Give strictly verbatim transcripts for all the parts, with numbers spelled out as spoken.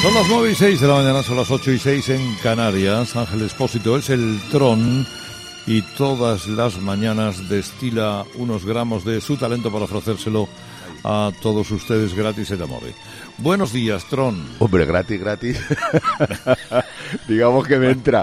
Son las nueve y seis de la mañana, son las ocho y seis en Canarias. Ángel Expósito es el Tron y todas las mañanas destila unos gramos de su talento para ofrecérselo a todos ustedes gratis en Amore. Buenos días, Tron. Hombre, gratis, gratis. Digamos que me entra.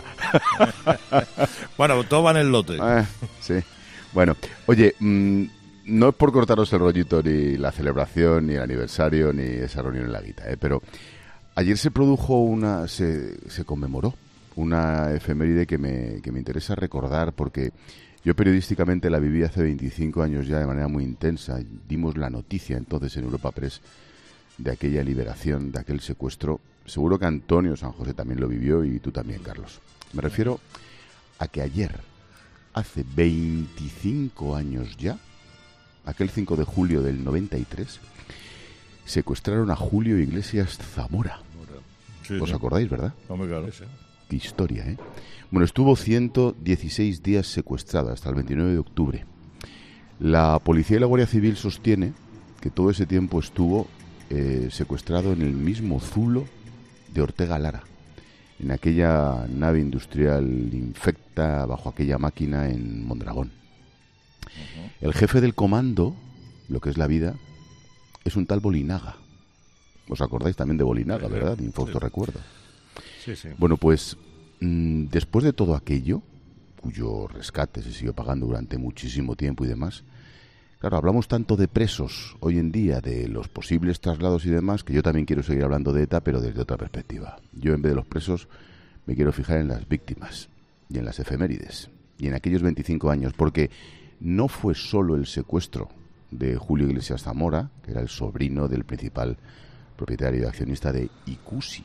Bueno, todo va en el lote. Ah, sí. Bueno, oye, mmm, no es por cortaros el rollito ni la celebración, ni el aniversario, ni esa reunión en la guita, ¿eh? Pero ayer se produjo una, se, se conmemoró una efeméride que me, que me interesa recordar porque yo periodísticamente la viví hace veinticinco años ya de manera muy intensa. Dimos la noticia entonces en Europa Press de aquella liberación, de aquel secuestro. Seguro que Antonio San José también lo vivió y tú también, Carlos. Me refiero a que ayer, hace veinticinco años ya, aquel cinco de julio del noventa y tres, secuestraron a Julio Iglesias Zamora. Sí, ¿Os sí. acordáis, verdad? No me claro. Sí. Qué historia, ¿eh? Bueno, estuvo ciento dieciséis días secuestrada hasta el veintinueve de octubre. La policía y la Guardia Civil sostiene que todo ese tiempo estuvo eh, secuestrado en el mismo zulo de Ortega Lara, en aquella nave industrial infecta bajo aquella máquina en Mondragón. Uh-huh. El jefe del comando, lo que es la vida, es un tal Bolinaga. ¿Os acordáis también de Bolinaga, sí, verdad? Infausto sí. recuerdo. Sí, sí. Bueno, pues mmm, después de todo aquello, cuyo rescate se siguió pagando durante muchísimo tiempo y demás, claro, hablamos tanto de presos hoy en día, de los posibles traslados y demás, que yo también quiero seguir hablando de ETA, pero desde otra perspectiva. Yo, en vez de los presos, me quiero fijar en las víctimas y en las efemérides y en aquellos veinticinco años, porque no fue solo el secuestro de Julio Iglesias Zamora, que era el sobrino del principal propietario y accionista de Icusi,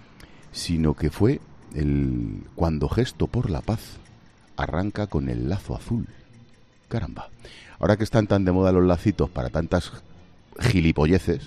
sino que fue el cuando Gesto por la Paz arranca con el lazo azul. Caramba. Ahora que están tan de moda los lacitos para tantas gilipolleces,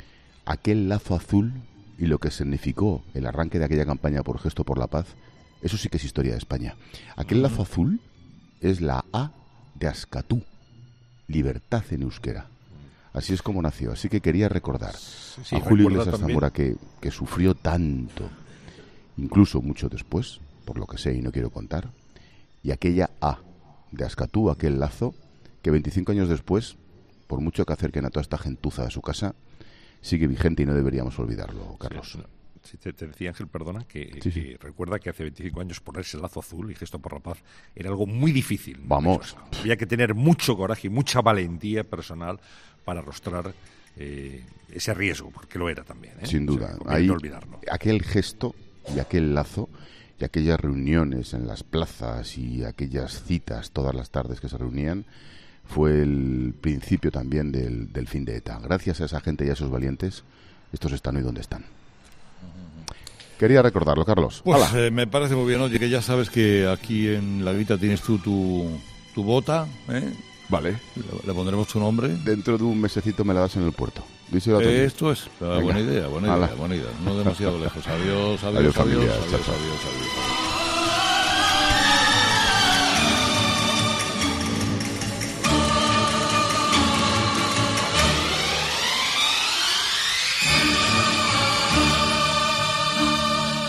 aquel lazo azul y lo que significó el arranque de aquella campaña por Gesto por la Paz, eso sí que es historia de España. Aquel lazo azul es la A de Askatu, libertad en euskera. Así es como nació. Así que quería recordar sí, sí, a Julio Iglesias Zamora que, que sufrió tanto, incluso mucho después, por lo que sé y no quiero contar, y aquella A de Askatu, aquel lazo, que veinticinco años después, por mucho que acerquen a toda esta gentuza de su casa, sigue vigente y no deberíamos olvidarlo, Carlos. Sí, sí, te, te decía, Ángel, perdona, que, sí, sí. que recuerda que hace veinticinco años ponerse el lazo azul y Gesto por la Paz era algo muy difícil. Vamos. Eso, había que tener mucho coraje y mucha valentía personal para arrostrar eh, ese riesgo, porque lo era también, ¿eh? Sin duda. O sea, ahí, no olvidarlo. Aquel gesto y aquel lazo y aquellas reuniones en las plazas y aquellas citas todas las tardes que se reunían fue el principio también del, del fin de ETA. Gracias a esa gente y a esos valientes, estos están hoy donde están. Quería recordarlo, Carlos. Pues eh, me parece muy bien. Oye, que ya sabes que aquí en la grita tienes tú tu, tu bota, ¿eh? Vale. Le, le pondremos tu nombre. Dentro de un mesecito me la das en el puerto. Eh, esto es. Buena idea, buena idea, buena idea. No demasiado lejos. Adiós, adiós, adiós, adiós, adiós, adiós, adiós.